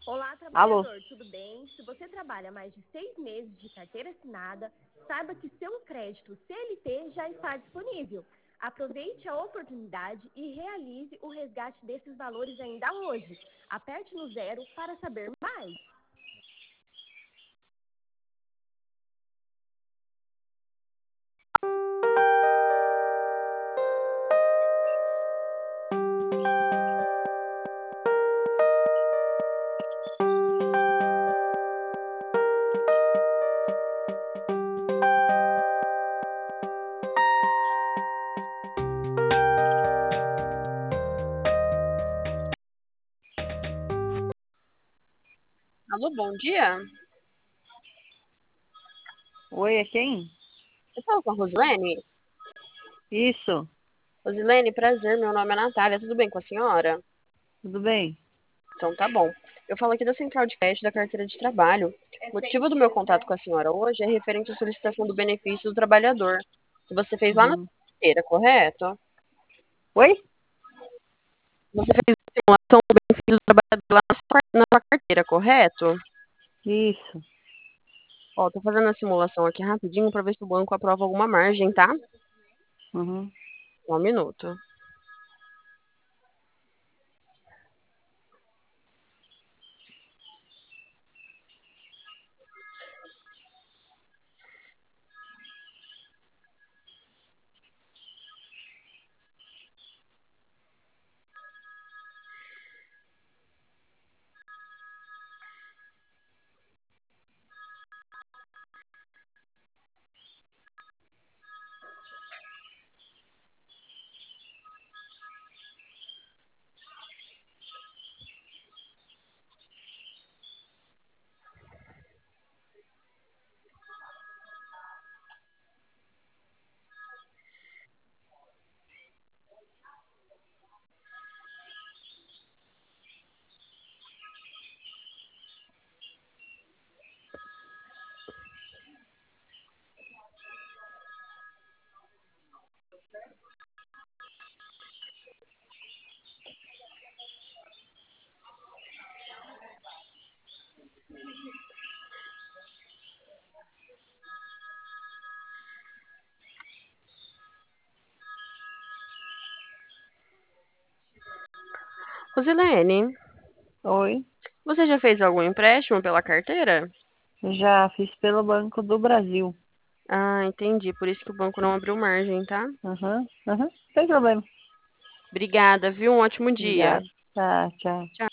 Olá, Alô? trabalhador, tudo bem? Se você trabalha mais de 6 meses de carteira assinada, saiba que seu crédito CLT já está disponível. Aproveite a oportunidade e realize o resgate desses valores ainda hoje. Aperte no 0 para saber mais. Alô, bom dia. Oi, é quem? Eu falo com a Rosilene? Isso, Rosilene, prazer, meu nome é Natália, tudo bem com a senhora? tudo bem? Então tá bom. Eu falo aqui da Central de Crédito da Carteira de Trabalho. O motivo do meu contato com a senhora hoje é referente à solicitação do benefício do trabalhador, que você fez lá na Uhum. carteira, correto? Oi? Você fez a simulação do benefício do trabalhador lá na sua carteira, correto? Isso. Ó, tô fazendo a simulação aqui rapidinho pra ver se o banco aprova alguma margem, tá? Uhum. Só um minuto. Rosilene, Oi. você já fez algum empréstimo pela carteira? Já fiz pelo Banco do Brasil. Ah, entendi. Por isso que o banco não abriu margem, tá? Aham, aham. Sem problema. Obrigada, viu? Um ótimo dia. Obrigada. Tá, tchau. Tchau.